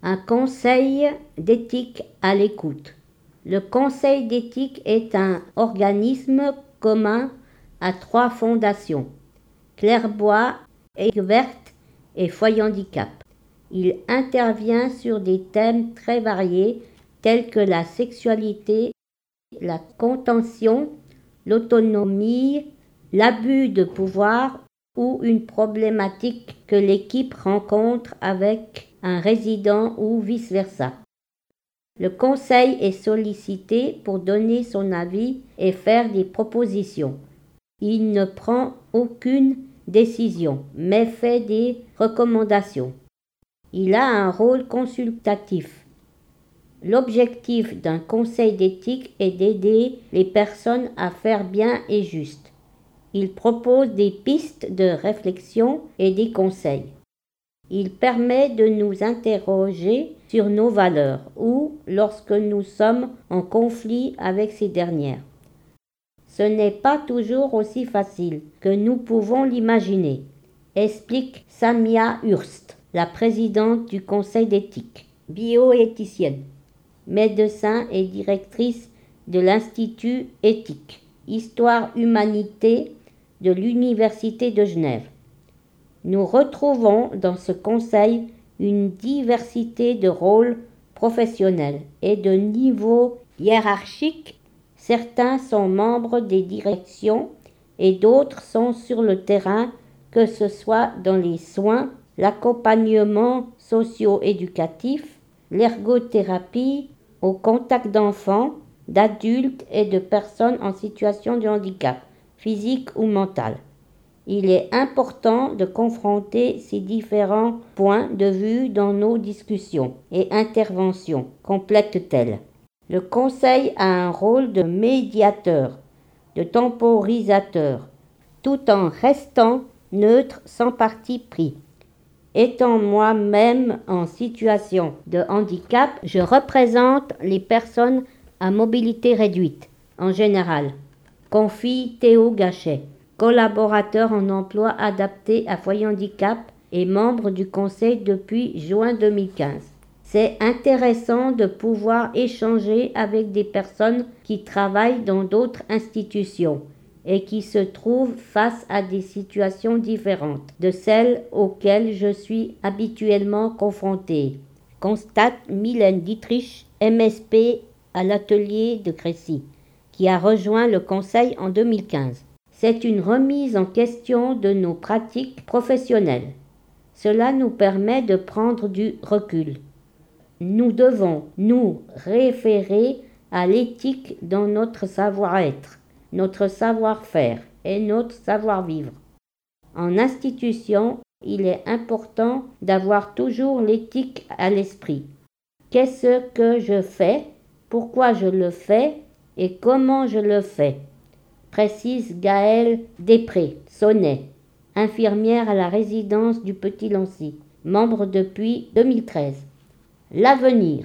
Un conseil d'éthique à l'écoute. Le conseil d'éthique est un organisme commun à 3 fondations, Clairbois, Egbert et Foyer Handicap. Il intervient sur des thèmes très variés tels que la sexualité, la contention, l'autonomie, l'abus de pouvoir ou une problématique que l'équipe rencontre avec un résident ou vice-versa. Le conseil est sollicité pour donner son avis et faire des propositions. Il ne prend aucune décision, mais fait des recommandations. Il a un rôle consultatif. L'objectif d'un conseil d'éthique est d'aider les personnes à faire bien et juste. Il propose des pistes de réflexion et des conseils. Il permet de nous interroger sur nos valeurs ou lorsque nous sommes en conflit avec ces dernières. Ce n'est pas toujours aussi facile que nous pouvons l'imaginer, explique Samia Hurst, la présidente du conseil d'éthique, bioéthicienne, médecin et directrice de l'Institut éthique, Histoire-Humanité de l'Université de Genève. Nous retrouvons dans ce conseil une diversité de rôles professionnels et de niveaux hiérarchiques. Certains sont membres des directions et d'autres sont sur le terrain, que ce soit dans les soins, l'accompagnement socio-éducatif, l'ergothérapie, au contact d'enfants, d'adultes et de personnes en situation de handicap, physique ou mental. Il est important de confronter ces différents points de vue dans nos discussions et interventions, complète-t-elle. Le Conseil a un rôle de médiateur, de temporisateur, tout en restant neutre sans parti pris. Étant moi-même en situation de handicap, je représente les personnes à mobilité réduite, en général, confie Théo Gachet, collaborateur en emploi adapté à Foyer Handicap et membre du conseil depuis juin 2015. C'est intéressant de pouvoir échanger avec des personnes qui travaillent dans d'autres institutions et qui se trouvent face à des situations différentes de celles auxquelles je suis habituellement confrontée, constate Mylène Dietrich, MSP à l'atelier de Crécy, qui a rejoint le conseil en 2015. C'est une remise en question de nos pratiques professionnelles. Cela nous permet de prendre du recul. Nous devons nous référer à l'éthique dans notre savoir-être, notre savoir-faire et notre savoir-vivre. En institution, il est important d'avoir toujours l'éthique à l'esprit. Qu'est-ce que je fais, pourquoi je le fais et comment je le fais, précise Gaëlle Després, Sonnet, infirmière à la résidence du Petit-Lancy, membre depuis 2013. L'avenir.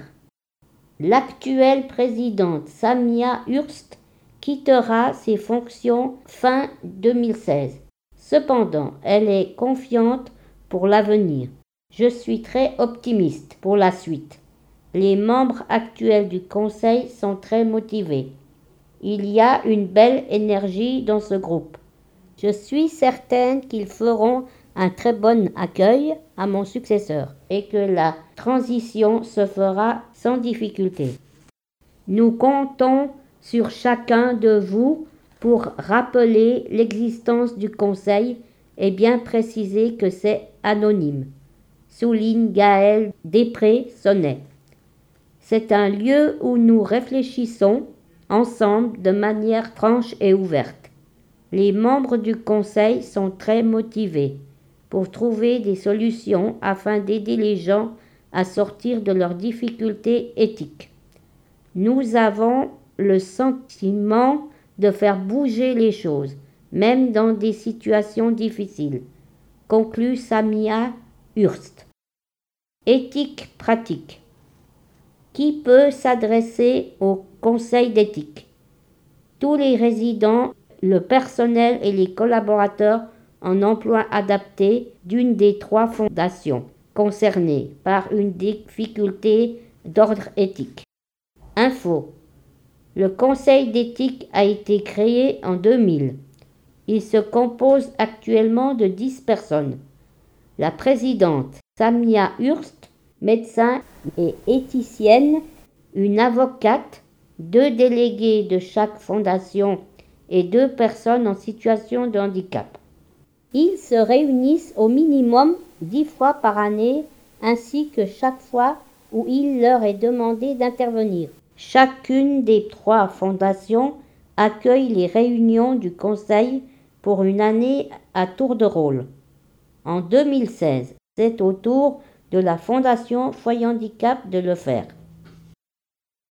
L'actuelle présidente Samia Hurst quittera ses fonctions fin 2016. Cependant, elle est confiante pour l'avenir. Je suis très optimiste pour la suite. Les membres actuels du conseil sont très motivés. Il y a une belle énergie dans ce groupe. Je suis certaine qu'ils feront un très bon accueil à mon successeur et que la transition se fera sans difficulté. Nous comptons sur chacun de vous pour rappeler l'existence du conseil et bien préciser que c'est anonyme, souligne Gaëlle Després Sonnet. C'est un lieu où nous réfléchissons ensemble de manière franche et ouverte. Les membres du conseil sont très motivés pour trouver des solutions afin d'aider les gens à sortir de leurs difficultés éthiques. Nous avons le sentiment de faire bouger les choses, même dans des situations difficiles, conclut Samia Hurst. Éthique pratique. Qui peut s'adresser au conseil d'éthique? Tous les résidents, le personnel et les collaborateurs en emploi adapté d'une des 3 fondations, concernés par une difficulté d'ordre éthique. Info. Le Conseil d'éthique a été créé en 2000. Il se compose actuellement de 10 personnes. La présidente, Samia Hurst, médecin et éthicienne, une avocate, 2 délégués de chaque fondation et 2 personnes en situation de handicap. Ils se réunissent au minimum 10 fois par année ainsi que chaque fois où il leur est demandé d'intervenir. Chacune des 3 fondations accueille les réunions du Conseil pour une année à tour de rôle. En 2016, c'est au tour de la Fondation Foyer Handicap de le faire.